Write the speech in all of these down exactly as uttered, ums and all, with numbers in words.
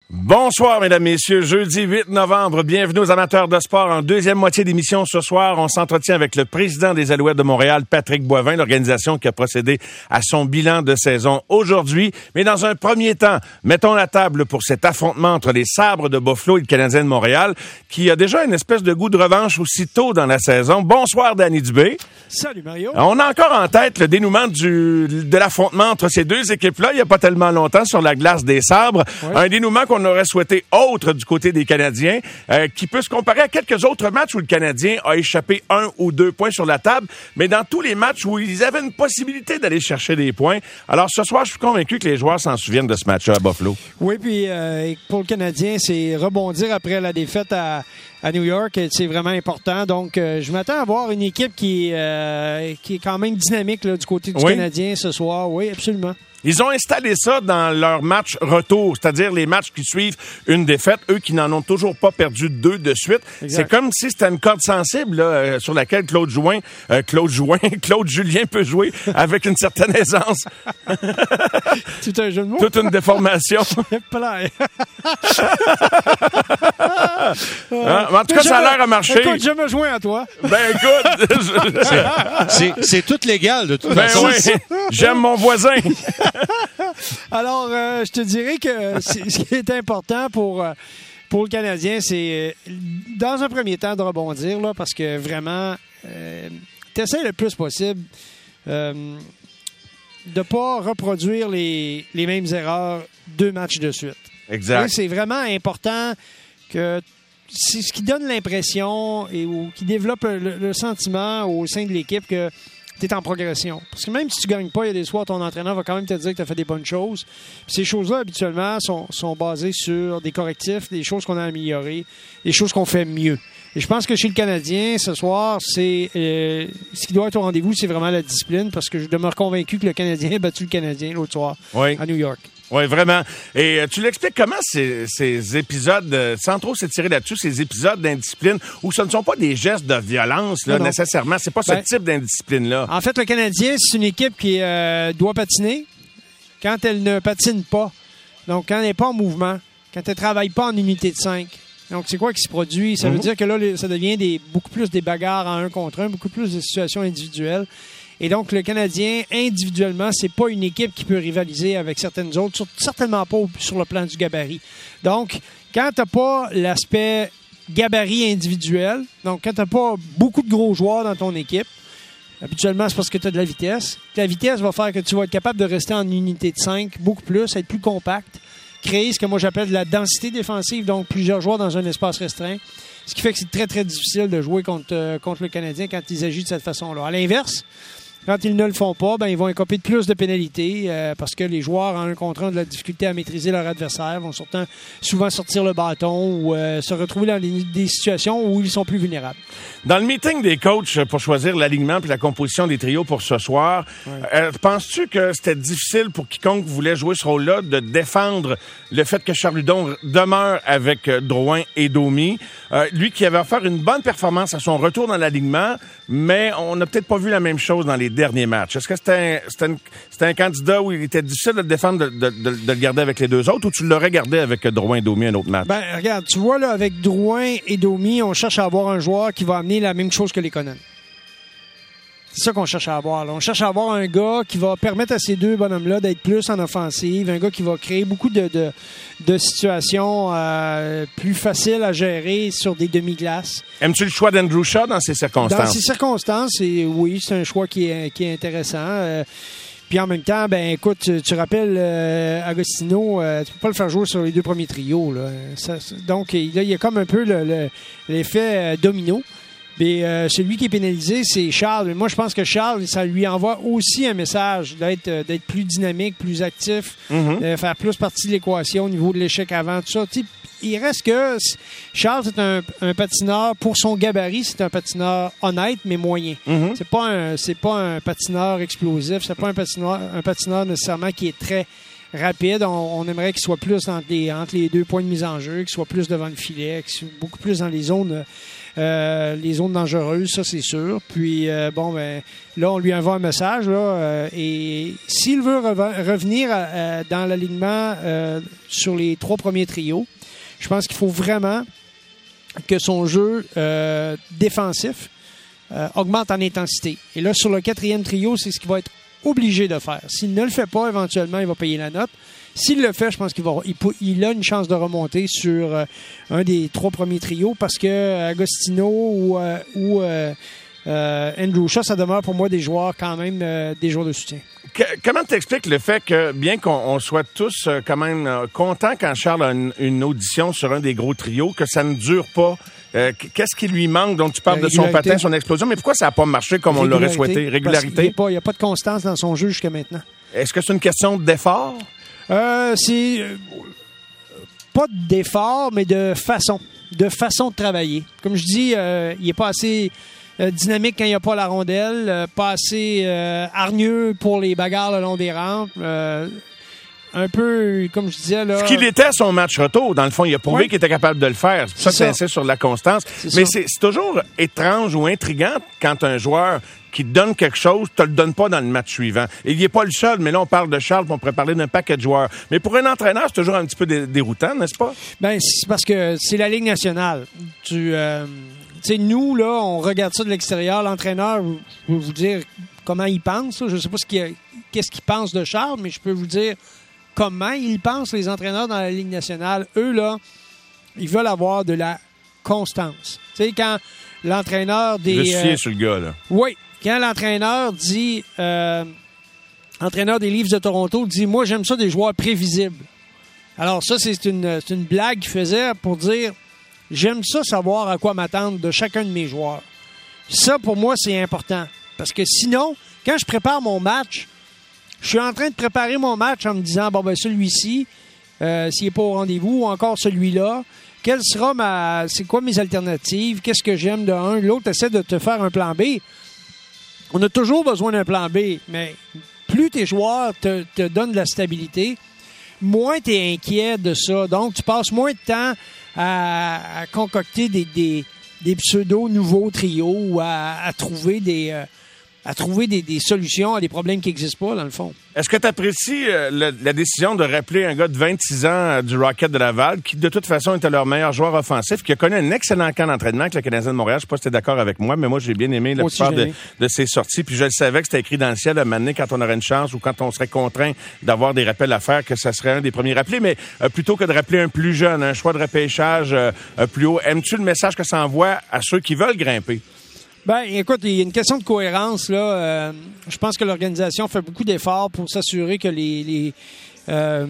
Bonsoir, mesdames, messieurs. Jeudi huit novembre. Bienvenue aux amateurs de sport. En deuxième moitié d'émission ce soir, on s'entretient avec le président des Alouettes de Montréal, Patrick Boivin, l'organisation qui a procédé à son bilan de saison aujourd'hui. Mais dans un premier temps, mettons la table pour cet affrontement entre les Sabres de Buffalo et le Canadien de Montréal, qui a déjà une espèce de goût de revanche aussitôt dans la saison. Bonsoir, Danny Dubé. Salut, Mario. On a encore en tête le dénouement du, de l'affrontement entre ces deux équipes-là, il n'y a pas tellement longtemps, sur la glace des Sabres. Oui. Un dénouement qu'on On aurait souhaité autre du côté des Canadiens, euh, qui peut se comparer à quelques autres matchs où le Canadien a échappé un ou deux points sur la table, mais dans tous les matchs où ils avaient une possibilité d'aller chercher des points. Alors ce soir, je suis convaincu que les joueurs s'en souviennent de ce match-là à Buffalo. Oui, puis euh, pour le Canadien, c'est rebondir après la défaite à, à New York. C'est vraiment important. Donc, euh, je m'attends à voir une équipe qui, euh, qui est quand même dynamique là, du côté du oui. Canadien ce soir. Oui, absolument. Ils ont installé ça dans leur match retour, c'est-à-dire les matchs qui suivent une défaite, eux qui n'en ont toujours pas perdu deux de suite. Exact. C'est comme si c'était une corde sensible là, euh, sur laquelle Claude Jouin, euh, Claude Jouin, Claude Julien peut jouer avec une certaine aisance. Tout un jeu de mots. Toute une déformation. Hein? En tout cas, ça a l'air à marcher. Écoute, je me joins à toi. Ben écoute, c'est, c'est, c'est tout légal de toute ben façon. Oui. J'aime mon voisin. Alors, euh, je te dirais que ce qui est important pour, euh, pour le Canadien, c'est euh, dans un premier temps de rebondir, là, parce que vraiment, euh, tu essaies le plus possible euh, de ne pas reproduire les, les mêmes erreurs deux matchs de suite. Exact. Oui, c'est vraiment important que c'est ce qui donne l'impression et ou qui développe le, le sentiment au sein de l'équipe que tu es en progression. Parce que même si tu ne gagnes pas, il y a des soirs, ton entraîneur va quand même te dire que tu as fait des bonnes choses. Puis ces choses-là, habituellement, sont, sont basées sur des correctifs, des choses qu'on a améliorées, des choses qu'on fait mieux. Et je pense que chez le Canadien, ce soir, c'est euh, ce qui doit être au rendez-vous, c'est vraiment la discipline, parce que je demeure convaincu que le Canadien a battu le Canadien l'autre soir oui. à New York. Oui, vraiment. Et euh, tu l'expliques comment ces, ces épisodes, euh, sans trop s'étirer là-dessus, ces épisodes d'indiscipline, où ce ne sont pas des gestes de violence, là, non, non. nécessairement. C'est pas ben, ce type d'indiscipline-là. En fait, le Canadien, c'est une équipe qui euh, doit patiner quand elle ne patine pas. Donc, quand elle n'est pas en mouvement, quand elle ne travaille pas en unité de cinq. Donc, c'est quoi qui se produit? Ça mm-hmm. veut dire que là, ça devient des, beaucoup plus des bagarres en un contre un, beaucoup plus de situations individuelles. Et donc, le Canadien, individuellement, c'est pas une équipe qui peut rivaliser avec certaines autres, sur, certainement pas sur le plan du gabarit. Donc, quand t'as pas l'aspect gabarit individuel, donc quand t'as pas beaucoup de gros joueurs dans ton équipe, habituellement, c'est parce que tu as de la vitesse. La vitesse va faire que tu vas être capable de rester en unité de cinq, beaucoup plus, être plus compact, créer ce que moi j'appelle de la densité défensive, donc plusieurs joueurs dans un espace restreint. Ce qui fait que c'est très, très difficile de jouer contre, euh, contre le Canadien quand ils agissent de cette façon-là. À l'inverse, quand ils ne le font pas, ben ils vont écoper de plus de pénalités euh, parce que les joueurs en un contre un ont de la difficulté à maîtriser leur adversaire, vont surtout, souvent sortir le bâton ou euh, se retrouver dans des, des situations où ils sont plus vulnérables. Dans le meeting des coachs pour choisir l'alignement et la composition des trios pour ce soir, ouais. euh, penses-tu que c'était difficile pour quiconque voulait jouer ce rôle-là de défendre le fait que Charles Hudon demeure avec Drouin et Domi? Euh, lui qui avait offert une bonne performance à son retour dans l'alignement, mais on n'a peut-être pas vu la même chose dans les derniers matchs. Est-ce que c'était un, c'était un, c'était un candidat où il était difficile de le défendre, de, de, de, de le garder avec les deux autres, ou tu l'aurais gardé avec Drouin et Domi un autre match? Ben, regarde, tu vois, là, avec Drouin et Domi, on cherche à avoir un joueur qui va amener la même chose que les Conan. C'est ça qu'on cherche à avoir. Là. On cherche à avoir un gars qui va permettre à ces deux bonhommes-là d'être plus en offensive, un gars qui va créer beaucoup de, de, de situations euh, plus faciles à gérer sur des demi-glaces. Aimes-tu le choix d'Andrew Shaw dans ces circonstances? Dans ces circonstances, et oui, c'est un choix qui est, qui est intéressant. Euh, Puis en même temps, ben écoute, tu, tu rappelles euh, Agostino, euh, tu peux pas le faire jouer sur les deux premiers trios. Là. Ça, donc, là, il y a comme un peu le, le, l'effet euh, domino. Mais euh, celui qui est pénalisé, c'est Charles. Moi, je pense que Charles, ça lui envoie aussi un message d'être, euh, d'être plus dynamique, plus actif, mm-hmm. de faire plus partie de l'équation au niveau de l'échec avant, tout ça. T'sais, il reste que Charles, c'est un, un patineur, pour son gabarit, c'est un patineur honnête, mais moyen. Mm-hmm. C'est pas un, c'est pas un patineur explosif, c'est pas un patineur, un patineur nécessairement qui est très rapide. On, on aimerait qu'il soit plus entre les, entre les deux points de mise en jeu, qu'il soit plus devant le filet, qu'il soit beaucoup plus dans les zones euh, les zones dangereuses, ça c'est sûr. Puis euh, bon, ben là, on lui envoie un message. Là, euh, et s'il veut rev- revenir euh, dans l'alignement euh, sur les trois premiers trios, je pense qu'il faut vraiment que son jeu euh, défensif euh, augmente en intensité. Et là, sur le quatrième trio, c'est ce qu'il va être obligé de faire. S'il ne le fait pas, éventuellement, il va payer la note. S'il le fait, je pense qu'il va, il, il a une chance de remonter sur euh, un des trois premiers trios parce que Agostino ou, euh, ou euh, euh, Andrew Shaw, ça demeure pour moi des joueurs quand même, euh, des joueurs de soutien. Que, comment t'expliques le fait que, bien qu'on on soit tous euh, quand même euh, contents quand Charles a une, une audition sur un des gros trios, que ça ne dure pas? Euh, qu'est-ce qui lui manque? Donc, tu parles de son patin, son explosion, mais pourquoi ça n'a pas marché comme on l'aurait souhaité? Régularité? Il n'y a, a pas de constance dans son jeu jusqu'à maintenant. Est-ce que c'est une question d'effort? Euh, c'est euh, pas d'effort, mais de façon. De façon de travailler. Comme je dis, euh, il n'est pas assez euh, dynamique quand il n'y a pas la rondelle, euh, pas assez euh, hargneux pour les bagarres le long des rampes. Euh, un peu, comme je disais, là... Ce qu'il était à son match retour, dans le fond, il a prouvé oui. qu'il était capable de le faire. C'est ça que t'insistes sur la constance. C'est Mais ça. c'est, c'est toujours étrange ou intriguant quand un joueur qui te donne quelque chose, te le donne pas dans le match suivant. Et il n'est pas le seul, mais là, on parle de Charles, puis on pourrait parler d'un paquet de joueurs. Mais pour un entraîneur, c'est toujours un petit peu dé- déroutant, n'est-ce pas? Ben, c'est parce que c'est la Ligue nationale. Tu euh, sais, nous, là, on regarde ça de l'extérieur. L'entraîneur, je peux vous dire comment il pense. Là. Je sais pas ce qu'il, qu'est-ce qu'il pense de Charles, mais je peux vous dire comment ils pensent, les entraîneurs dans la Ligue nationale. Eux, là, ils veulent avoir de la constance. Tu sais, quand l'entraîneur des... Je suis fier euh, sur le gars, là. Oui. Quand l'entraîneur dit... Euh, l'entraîneur des Leafs de Toronto dit « Moi, j'aime ça des joueurs prévisibles. » Alors ça, c'est une, c'est une blague qu'il faisait pour dire « J'aime ça savoir à quoi m'attendre de chacun de mes joueurs. » Ça, pour moi, c'est important. Parce que sinon, quand je prépare mon match, je suis en train de préparer mon match en me disant, bon, ben celui-ci, euh, s'il n'est pas au rendez-vous, ou encore celui-là, quelle sera ma... C'est quoi mes alternatives? Qu'est-ce que j'aime de un? L'autre essaie de te faire un plan B. On a toujours besoin d'un plan B, mais plus tes joueurs te, te donnent de la stabilité, moins tu es inquiet de ça. Donc, tu passes moins de temps à, à concocter des, des, des pseudo-nouveaux trios ou à, à trouver des... Euh, à trouver des, des solutions à des problèmes qui n'existent pas, dans le fond. Est-ce que tu apprécies euh, le, la décision de rappeler un gars de vingt-six ans euh, du Rocket de Laval, qui de toute façon était leur meilleur joueur offensif, qui a connu un excellent camp d'entraînement avec le Canadien de Montréal? Je sais pas si tu es d'accord avec moi, mais moi, j'ai bien aimé la plupart de, de ses sorties. Puis je le savais que c'était écrit dans le ciel à un moment donné, quand on aurait une chance ou quand on serait contraint d'avoir des rappels à faire, que ça serait un des premiers rappelés. Mais euh, plutôt que de rappeler un plus jeune, un choix de repêchage euh, plus haut, aimes-tu le message que ça envoie à ceux qui veulent grimper? Ben, écoute, il y a une question de cohérence, là. Euh, je pense que l'organisation fait beaucoup d'efforts pour s'assurer que les, les, euh,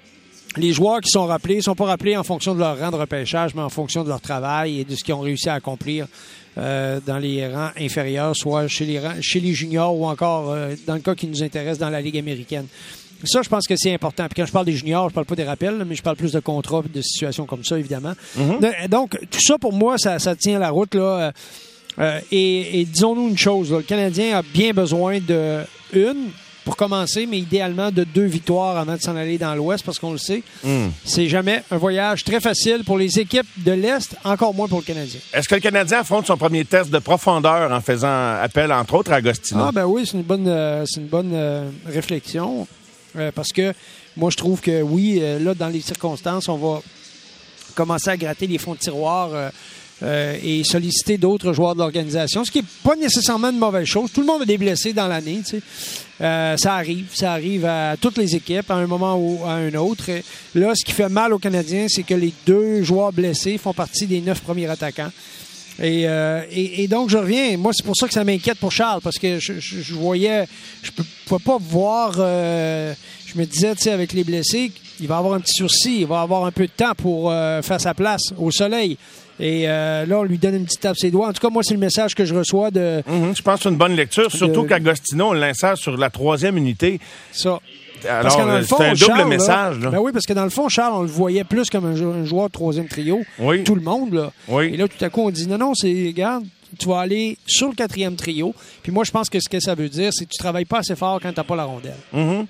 les joueurs qui sont rappelés ne sont pas rappelés en fonction de leur rang de repêchage, mais en fonction de leur travail et de ce qu'ils ont réussi à accomplir euh, dans les rangs inférieurs, soit chez les, rangs, chez les juniors ou encore, euh, dans le cas qui nous intéresse, dans la Ligue américaine. Ça, je pense que c'est important. Puis quand je parle des juniors, je parle pas des rappels, mais je parle plus de contrats et de situations comme ça, évidemment. Mm-hmm. Donc, tout ça, pour moi, ça, ça tient la route, là. Euh, et, et disons-nous une chose, là, le Canadien a bien besoin de une, pour commencer, mais idéalement de deux victoires avant de s'en aller dans l'Ouest, parce qu'on le sait, mm. c'est jamais un voyage très facile pour les équipes de l'Est, encore moins pour le Canadien. Est-ce que le Canadien affronte son premier test de profondeur en faisant appel, entre autres, à Agostino? Ah ben oui, c'est une bonne, euh, c'est une bonne euh, réflexion, euh, parce que moi, je trouve que oui, euh, là, dans les circonstances, on va commencer à gratter les fonds de tiroir euh, Euh, et solliciter d'autres joueurs de l'organisation, ce qui n'est pas nécessairement une mauvaise chose. Tout le monde a des blessés dans l'année. Tu sais. Euh, ça arrive. Ça arrive à toutes les équipes à un moment ou à un autre. Et là, ce qui fait mal aux Canadiens, c'est que les deux joueurs blessés font partie des neuf premiers attaquants. Et, euh, et, et donc, je reviens. Moi, c'est pour ça que ça m'inquiète pour Charles, parce que je, je, je voyais... Je ne pouvais pas voir... Euh, je me disais, tu sais, avec les blessés, il va avoir un petit sursis. Il va avoir un peu de temps pour euh, faire sa place au soleil. Et euh, là, on lui donne une petite tape ses doigts. En tout cas, moi, c'est le message que je reçois de... Mm-hmm, je pense que c'est une bonne lecture, surtout de... qu'Agostino, on l'insère sur la troisième unité. Ça. Alors, c'est un double Charles, message. Là. Ben oui, parce que dans le fond, Charles, on le voyait plus comme un, un joueur de troisième trio. Oui. Tout le monde, là. Oui. Et là, tout à coup, on dit, non, non, c'est, regarde, tu vas aller sur le quatrième trio. Puis moi, je pense que ce que ça veut dire, c'est que tu travailles pas assez fort quand t'as pas la rondelle. Mm-hmm.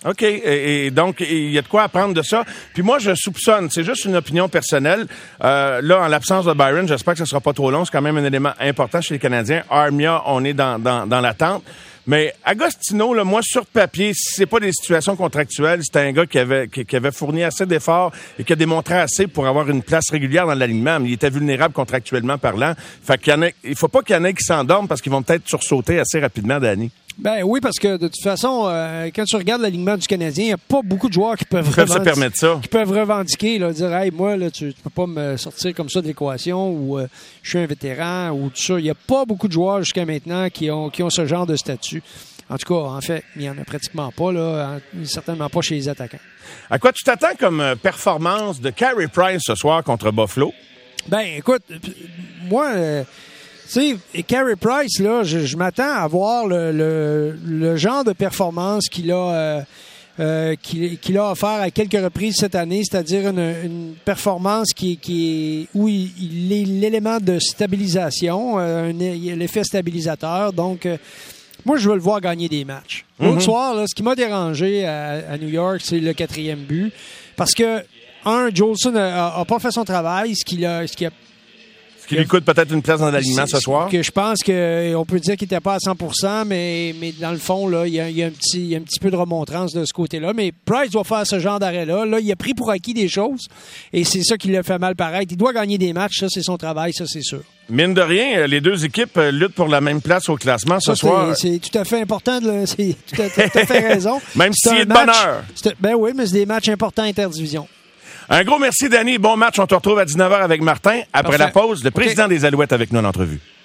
OK. Et, et donc, il y a de quoi apprendre de ça. Puis moi, je soupçonne, c'est juste une opinion personnelle. Euh, là, en l'absence de Byron, j'espère que ce sera pas trop long. C'est quand même un élément important chez les Canadiens. Armia, on est dans, dans, dans l'attente. Mais Agostino, là, moi, sur papier, si c'est pas des situations contractuelles, c'est un gars qui avait, qui, qui avait fourni assez d'efforts et qui a démontré assez pour avoir une place régulière dans l'alignement. Mais il était vulnérable contractuellement parlant. Fait qu'il y en a, il faut pas qu'il y en ait qui s'endorment parce qu'ils vont peut-être sursauter assez rapidement, Danny. Ben oui, parce que de toute façon, euh, quand tu regardes l'alignement du Canadien, il n'y a pas beaucoup de joueurs qui peuvent, Ils peuvent se permettre ça. Qui peuvent revendiquer, là, dire hey, moi, là, tu, tu peux pas me sortir comme ça de l'équation ou euh, je suis un vétéran ou tout ça. Il n'y a pas beaucoup de joueurs jusqu'à maintenant qui ont, qui ont ce genre de statut. En tout cas, en fait, il n'y en a pratiquement pas, là, certainement pas chez les attaquants. À quoi tu t'attends comme performance de Carey Price ce soir contre Buffalo? Ben, écoute, moi, euh, tu sais, Carey Price, là, je, je m'attends à voir le, le, le genre de performance qu'il a, euh, euh, qu'il, qu'il a offert à quelques reprises cette année, c'est-à-dire une, une performance qui, qui est où il, il est l'élément de stabilisation, euh, un, l'effet stabilisateur, donc... Euh, moi, je veux le voir gagner des matchs. L'autre mm-hmm. soir, là, ce qui m'a dérangé à, à New York, c'est le quatrième but. Parce que, un, Jolson n'a pas fait son travail, ce qu'il a... Ce qui a Ce qui lui coûte peut-être une place dans l'alignement ce soir. Que je pense qu'on peut dire qu'il n'était pas à cent pour cent, mais, mais dans le fond, là, il y a, il y a un petit, il y a un petit peu de remontrance de ce côté-là. Mais Price doit faire ce genre d'arrêt-là. Là, il a pris pour acquis des choses, et c'est ça qui l'a fait mal paraître. Il doit gagner des matchs, ça, c'est son travail, ça, c'est sûr. Mine de rien, les deux équipes luttent pour la même place au classement ce ça, soir. C'est, c'est tout à fait important. De, c'est tout à, tout à fait raison. Même s'il est de bonne heure. Ben oui, mais c'est des matchs importants interdivision. Un gros merci, Danny. Bon match. On te retrouve à dix-neuf heures avec Martin. Après Parfait. La pause, le président okay. des Alouettes avec nous en entrevue.